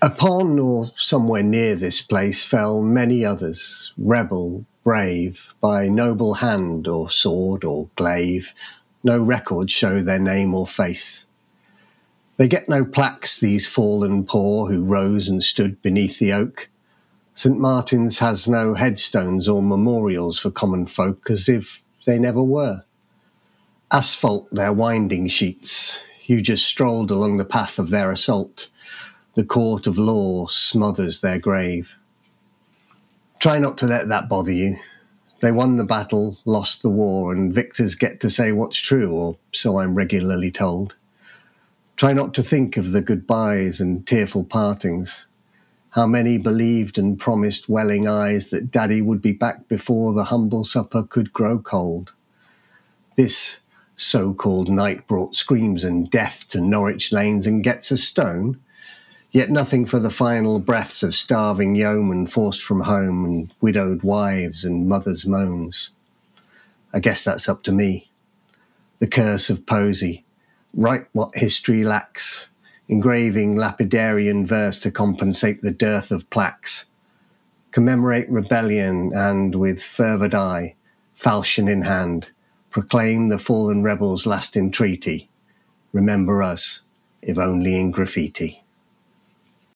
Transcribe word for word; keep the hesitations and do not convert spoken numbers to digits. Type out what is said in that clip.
Upon or somewhere near this place fell many others, rebel, brave, by noble hand or sword or glaive. No records show their name or face. They get no plaques, these fallen poor who rose and stood beneath the oak. Saint Martin's has no headstones or memorials for common folk, as if they never were. Asphalt their winding sheets. You just strolled along the path of their assault. The court of law smothers their grave. Try not to let that bother you. They won the battle, lost the war, and victors get to say what's true, or so I'm regularly told. Try not to think of the goodbyes and tearful partings. How many believed and promised welling eyes that Daddy would be back before the humble supper could grow cold. This so-called night brought screams and death to Norwich lanes and gets a stone, yet nothing for the final breaths of starving yeomen forced from home and widowed wives and mothers' moans. I guess that's up to me. The curse of poesy. Write what history lacks, engraving lapidarian verse to compensate the dearth of plaques. Commemorate rebellion and, with fervid eye, falchion in hand, proclaim the fallen rebels' last entreaty. Remember us, if only in graffiti.